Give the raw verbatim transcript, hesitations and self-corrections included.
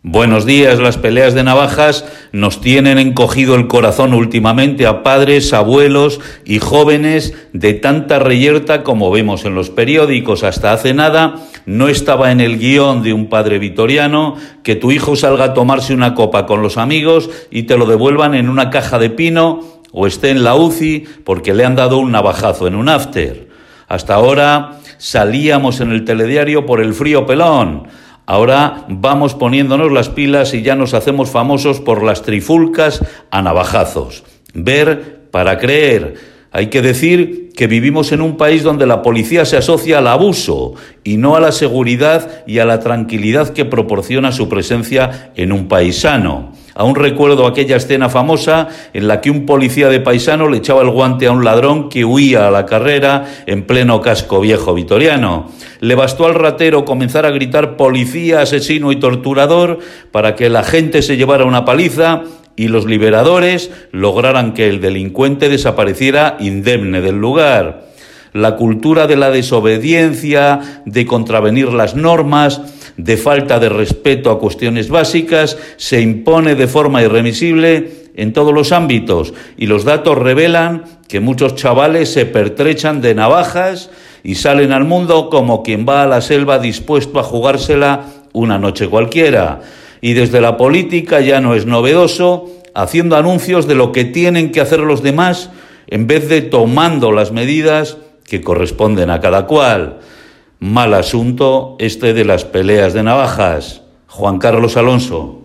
Buenos días. Las peleas de navajas nos tienen encogido el corazón últimamente a padres, abuelos y jóvenes de tanta reyerta como vemos en los periódicos. Hasta hace nada no estaba en el guión de un padre vitoriano que tu hijo salga a tomarse una copa con los amigos y te lo devuelvan en una caja de pino o esté en la U C I porque le han dado un navajazo en un after. Hasta ahora salíamos en el telediario por el frío pelón. Ahora vamos poniéndonos las pilas y ya nos hacemos famosos por las trifulcas a navajazos. Ver para creer. Hay que decir que vivimos en un país donde la policía se asocia al abuso y no a la seguridad y a la tranquilidad que proporciona su presencia en un país sano. Aún recuerdo aquella escena famosa en la que un policía de paisano le echaba el guante a un ladrón que huía a la carrera en pleno casco viejo vitoriano. Le bastó al ratero comenzar a gritar policía, asesino y torturador para que la gente se llevara una paliza y los liberadores lograran que el delincuente desapareciera indemne del lugar. La cultura de la desobediencia, de contravenir las normas, de falta de respeto a cuestiones básicas, se impone de forma irremisible en todos los ámbitos y los datos revelan que muchos chavales se pertrechan de navajas y salen al mundo como quien va a la selva dispuesto a jugársela una noche cualquiera. Y desde la política ya no es novedoso, haciendo anuncios de lo que tienen que hacer los demás en vez de tomando las medidas que corresponden a cada cual. Mal asunto este de las peleas de navajas. Juan Carlos Alonso.